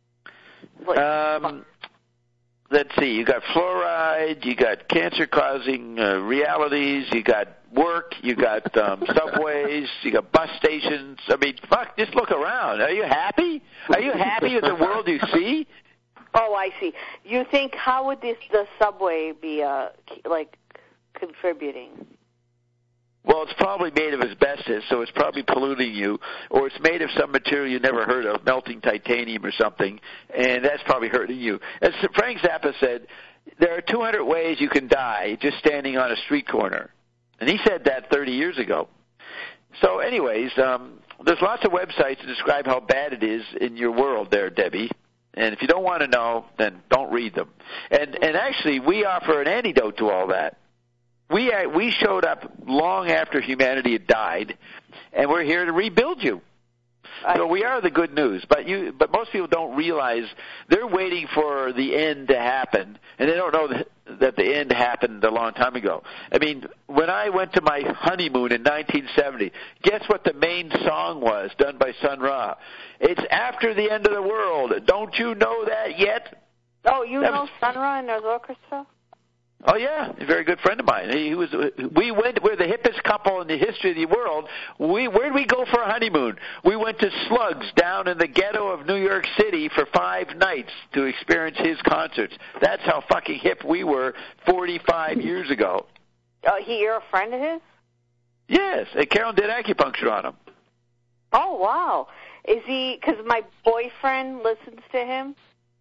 Like, um, let's see. You got fluoride. You got cancer-causing uh, realities. You got work. You got um, subways. You got bus stations. I mean, fuck, just look around. Are you happy? Are you happy with the world you see? Oh, I see. You think how would this the subway be uh, like contributing? Well, it's probably made of asbestos, so it's probably polluting you, or it's made of some material you never heard of, melting titanium or something, and that's probably hurting you. As Frank Zappa said, there are two hundred ways you can die just standing on a street corner. And he said that thirty years ago. So anyways, um, there's lots of websites to describe how bad it is in your world there, Debbie. And if you don't want to know, then don't read them. And and actually, we offer an antidote to all that. We we showed up long after humanity had died, and we're here to rebuild you. So we are the good news, but you but most people don't realize they're waiting for the end to happen, and they don't know that, that the end happened a long time ago. I mean, when I went to my honeymoon in nineteen seventy, guess what the main song was done by Sun Ra? It's After the End of the World. Don't you know that yet? Oh, you that know was, Sun Ra and his orchestra? Oh yeah, a very good friend of mine. He was. We went. We're the hippest couple in the history of the world. We where did we go for a honeymoon? We went to Slugs down in the ghetto of New York City for five nights to experience his concerts. That's how fucking hip we were forty-five years ago. Uh, he, you're a friend of his? Yes, and Carolyn did acupuncture on him. Oh wow! Is he? Because my boyfriend listens to him.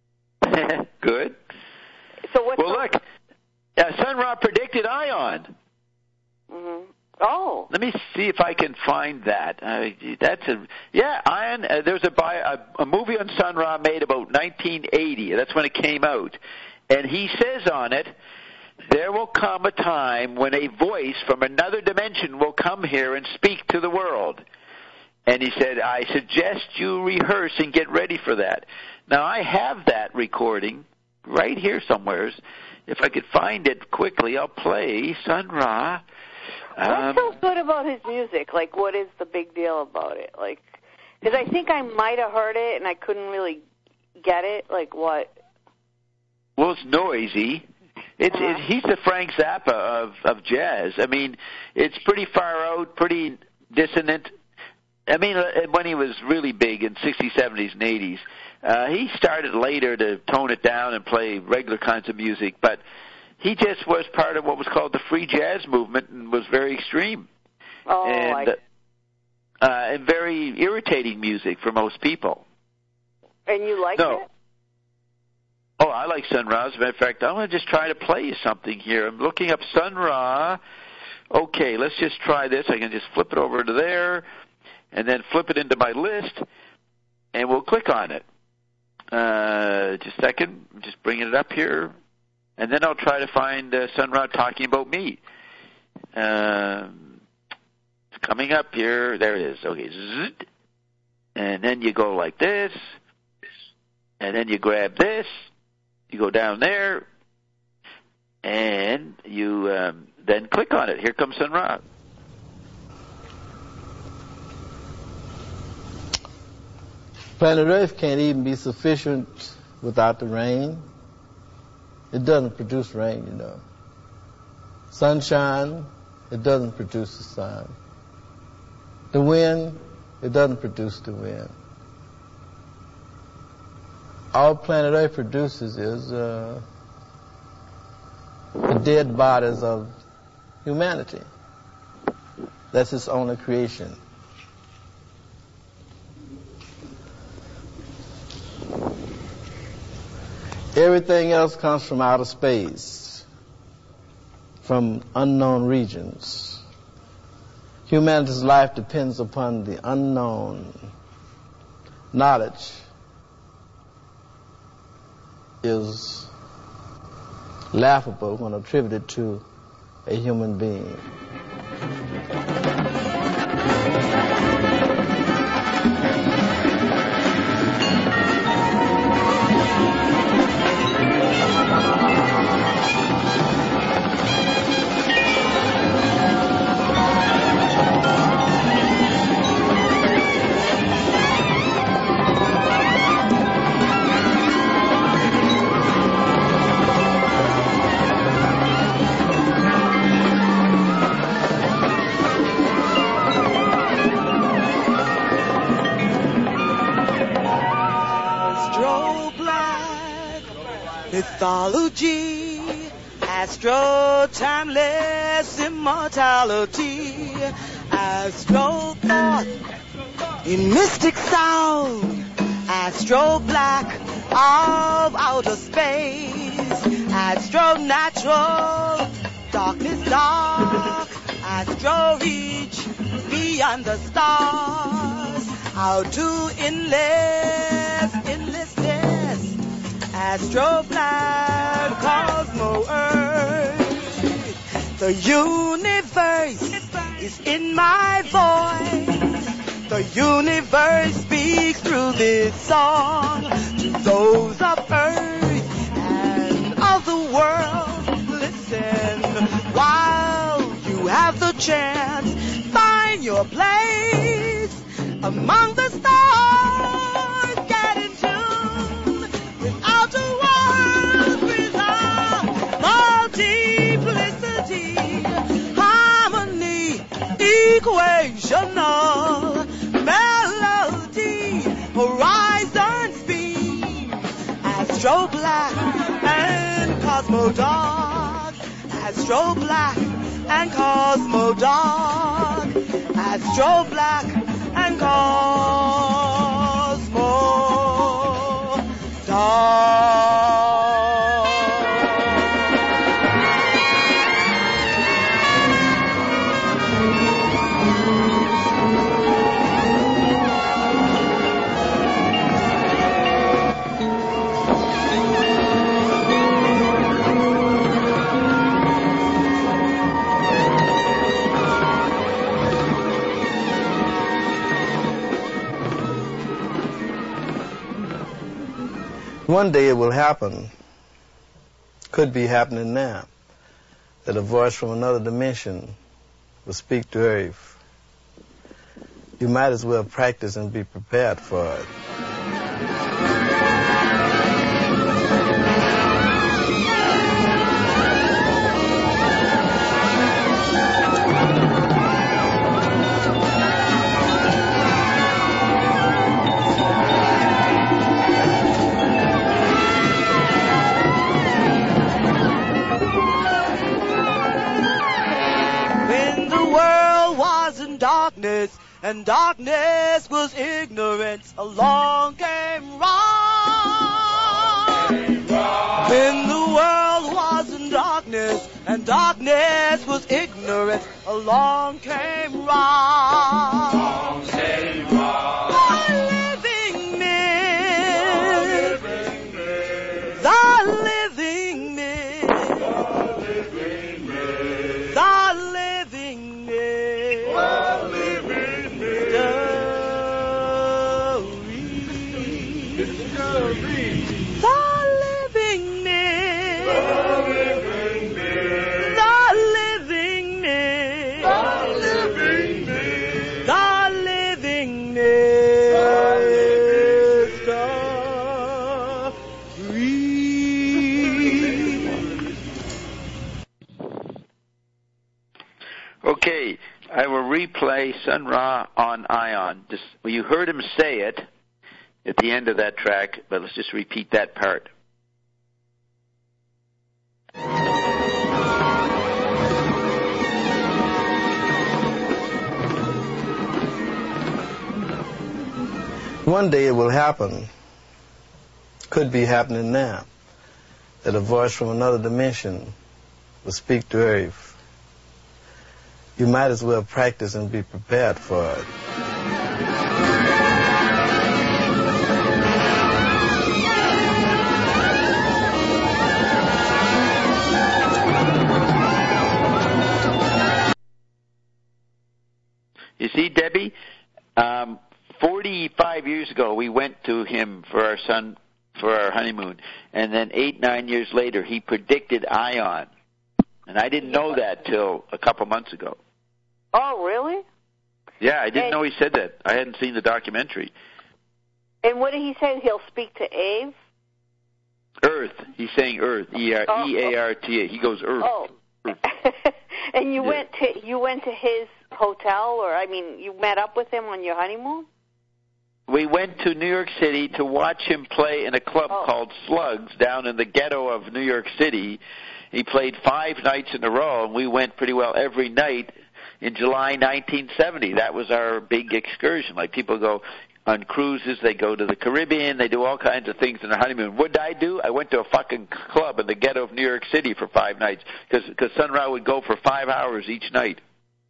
Good. So what's well, look. Uh, Sun Ra predicted Ion. Mm-hmm. Oh. Let me see if I can find that. Uh, that's a yeah. Ion. Uh, there's a, bio, a a movie on Sun Ra made about nineteen eighty. That's when it came out, And he says on it, there will come a time when a voice from another dimension will come here and speak to the world. And he said, I suggest you rehearse and get ready for that. Now, I have that recording right here somewhere. If I could find it quickly, I'll play Sun Ra. Um, What's so good about his music? Like, what is the big deal about it? Like, because I think I might have heard it and I couldn't really get it. Like, what? Well, it's noisy. It's, uh-huh. it, he's the Frank Zappa of, of jazz. I mean, it's pretty far out, pretty dissonant. I mean, when he was really big in sixties, seventies, and eighties, uh, he started later to tone it down and play regular kinds of music, but he just was part of what was called the free jazz movement and was very extreme. Oh, and, I... uh, and very irritating music for most people. And you like no. it? Oh, I like Sun Ra. As a matter of fact, I'm going to just try to play you something here. I'm looking up Sun Ra. Okay, let's just try this. I can just flip it over to there, and then flip it into my list, and we'll click on it. Uh, just a second. I'm just bringing it up here, and then I'll try to find uh, Sun Ra talking about me. Um, it's coming up here. There it is. Okay. Zzz. And then you go like this, and then you grab this. You go down there, and you um, then click on it. Here comes Sun Ra. Planet Earth can't even be sufficient without the rain. It doesn't produce rain, you know. Sunshine, it doesn't produce the sun. The wind, it doesn't produce the wind. All planet Earth produces is uh, the dead bodies of humanity. That's its only creation. Everything else comes from outer space, from unknown regions. Humanity's life depends upon the unknown. Knowledge is laughable when attributed to a human being. Mythology, astro, timeless immortality, astro thought in mystic sound, astro black of outer space, astro natural, darkness dark, astro reach beyond the stars, how to enlist, enlist this, astro black, cosmo earth, the universe is in my voice, the universe speaks through this song to those of earth and of the world. Listen while you have the chance, find your place among the stars, get in tune with outer worlds, rhythm, multiplicity, harmony, equational melody, horizon speed, astro black and cosmo dark, astro black and cosmo dark, astro black and cosmo dark. One day it will happen, could be happening now, that a voice from another dimension will speak to Earth. You might as well practice and be prepared for it. Darkness, and darkness was ignorance. Along came Ra. When the world was in darkness, and darkness was ignorance. Along came Ra. Along came Ra. The living myth. The living myth. The living myth. Okay, I will replay Sun Ra on Ion. Just, well, you heard him say it at the end of that track, but let's just repeat that part. One day it will happen, could be happening now, that a voice from another dimension will speak to Earth. You might as well practice and be prepared for it. You see, Debbie, um, forty-five years ago we went to him for our son, for our honeymoon, and then eight, nine years later he predicted Ion. And I didn't know that till a couple months ago. Oh, really? Yeah, I didn't and, know he said that. I hadn't seen the documentary. And what did he say? He'll speak to Ave? Earth. He's saying Earth. E A R T A. He goes Earth. Oh. Earth. And you yeah. went to you went to his hotel, or I mean, you met up with him on your honeymoon? We went to New York City to watch him play in a club oh. called Slugs down in the ghetto of New York City. He played five nights in a row, and we went pretty well every night in July nineteen seventy. That was our big excursion. Like, people go on cruises, they go to the Caribbean, they do all kinds of things in their honeymoon. What did I do? I went to a fucking club in the ghetto of New York City for five nights, because Sun Ra would go for five hours each night.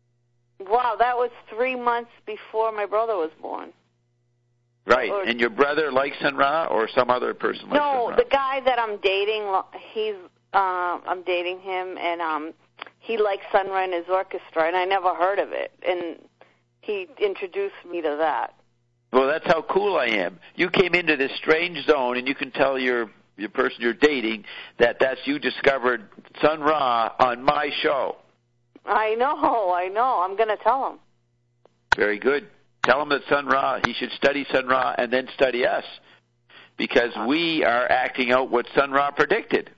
Wow, that was three months before my brother was born. Right, Or, and your brother likes Sun Ra, or some other person likes no, Sun Ra? the guy that I'm dating, he's uh, I'm dating him, and um, he likes Sun Ra in his orchestra, and I never heard of it, and he introduced me to that. Well, that's how cool I am. You came into this strange zone, and you can tell your your person you're dating that that's you discovered Sun Ra on my show. I know, I know. I'm going to tell him. Very good. Tell him that Sun Ra, he should study Sun Ra and then study us, because we are acting out what Sun Ra predicted.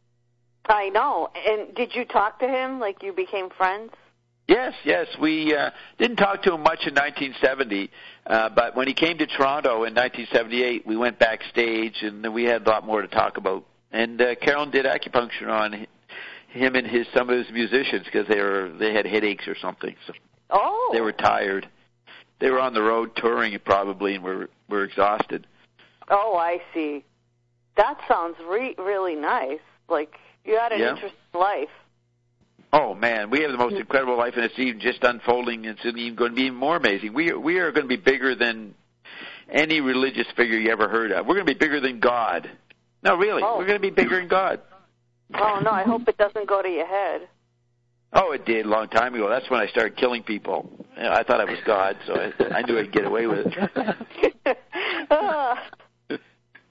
I know. And did you talk to him? Like, you became friends? Yes, yes. We uh, didn't talk to him much in nineteen seventy, uh, but when he came to Toronto in nineteen seventy-eight, we went backstage, and we had a lot more to talk about. And uh, Carolyn did acupuncture on him and his some of his musicians, because they were they had headaches or something. So oh. They were tired. They were on the road touring probably, and were were exhausted. Oh, I see. That sounds re- really nice. Like, you had an yeah. interesting life. Oh, man, we have the most incredible life, and it's even just unfolding. It's even going to be even more amazing. We are, we are going to be bigger than any religious figure you ever heard of. We're going to be bigger than God. No, really, oh. we're going to be bigger than God. Oh, no, I hope it doesn't go to your head. Oh, it did a long time ago. That's when I started killing people. I thought I was God, so I, I knew I'd get away with it.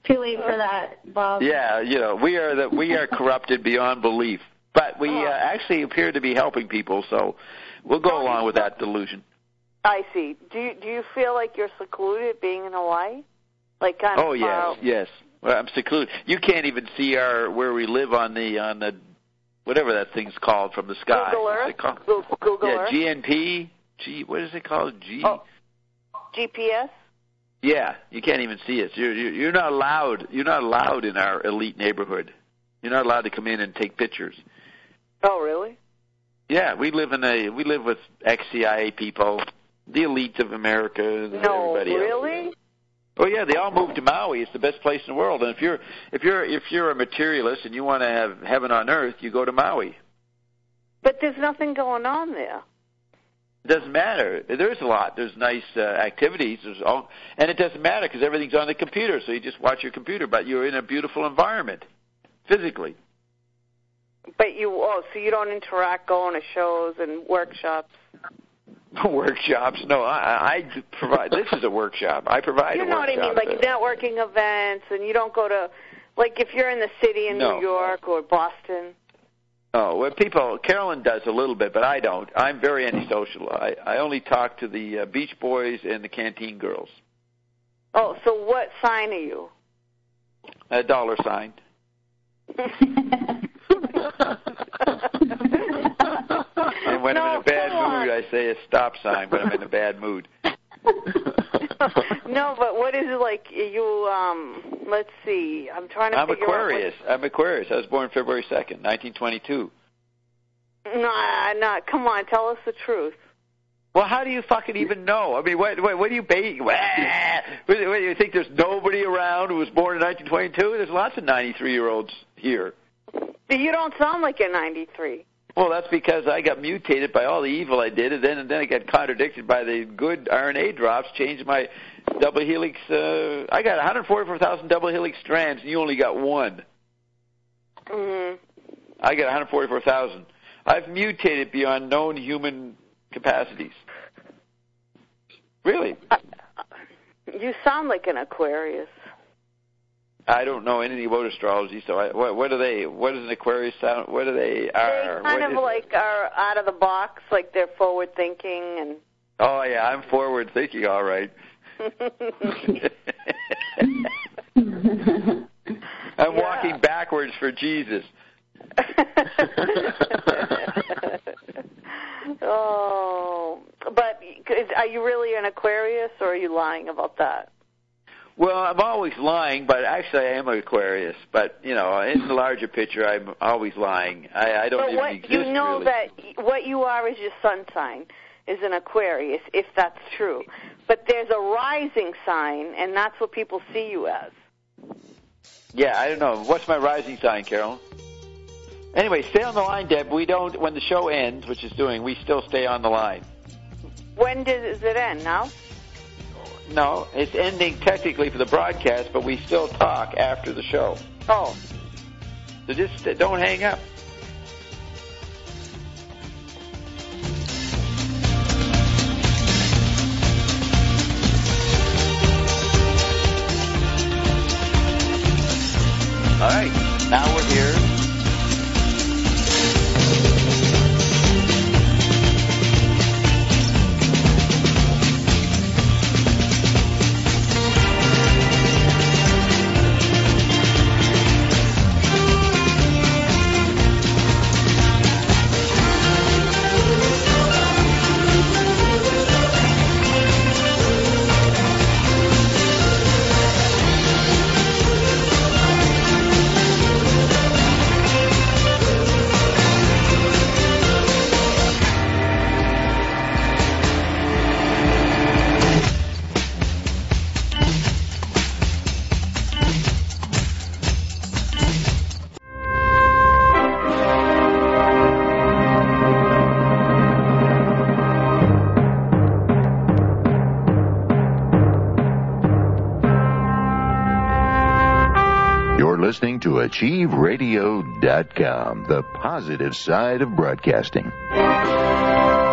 Too late for that, Bob. Yeah, you know, we are the, we are corrupted beyond belief. But we uh, actually appear to be helping people, so we'll go along with that delusion. I see. Do you, do you feel like you're secluded being in Hawaii? Like kind of Oh, yes, out? yes. Well, I'm secluded. You can't even see our where we live on the on the whatever that thing's called from the sky. Google Earth. Google, Google yeah, Earth. G N P. G. What is it called? G. Oh. G P S. Yeah, you can't even see us. You're you're not allowed. You're not allowed in our elite neighborhood. You're not allowed to come in and take pictures. Oh, really? Yeah, we live in a we live with ex-C I A people, the elites of America, and no, everybody really? else. Oh yeah, they all moved to Maui. It's the best place in the world. And if you're if you're if you're a materialist and you want to have heaven on earth, you go to Maui. But there's nothing going on there. It doesn't matter. There's a lot. There's nice uh, activities. There's all, and it doesn't matter because everything's on the computer. So you just watch your computer, but you're in a beautiful environment, physically. But you oh, so you don't interact, going to shows and workshops. Workshops? No, I, I provide. This is a workshop. I provide. You a know what I mean, workshop. like networking events, and you don't go to, like if you're in the city in No. New York or Boston. Oh, well, people, Carolyn does a little bit, but I don't. I'm very antisocial. I, I only talk to the uh, Beach Boys and the Canteen Girls. Oh, so what sign are you? A dollar sign. And when no, I'm in a bad mood, I say a stop sign when I'm in a bad mood. No, but what is it like you, um, let's see, I'm trying to I'm figure Aquarius. out. I'm Aquarius. I was born February second, nineteen twenty-two. Nah, nah, come on, tell us the truth. Well, how do you fucking even know? I mean, what, what, what do you bait? What, what, what, you think there's nobody around who was born in nineteen twenty-two? There's lots of ninety-three-year-olds here. You don't sound like you're ninety-three. Well, that's because I got mutated by all the evil I did, and then and then I got contradicted by the good R N A drops, changed my double helix. Uh, I got one hundred forty-four thousand double helix strands, and you only got one. Mm-hmm. I got one hundred forty-four thousand. I've mutated beyond known human capacities. Really? Uh, you sound like an Aquarius. I don't know anything about astrology, so I, what, what do they? What does an Aquarius sound? What do they are? They kind what of like it? Are out of the box, like they're forward thinking and. Oh yeah, I'm forward thinking, all right. I'm yeah. walking backwards for Jesus. Oh, but are you really an Aquarius, or are you lying about that? Well, I'm always lying, but actually I am an Aquarius. But, you know, in the larger picture, I'm always lying. I, I don't but even what, exist, you know really. that what you are is your sun sign, is an Aquarius, if that's true. But there's a rising sign, and that's what people see you as. Yeah, I don't know. What's my rising sign, Carol? Anyway, stay on the line, Deb. We don't, when the show ends, which is doing, we still stay on the line. When does it end, now? No, it's ending technically for the broadcast, but we still talk after the show. Oh. So just uh, don't hang up. All right, now we're here. Listening to Achieve Radio dot com, the positive side of broadcasting.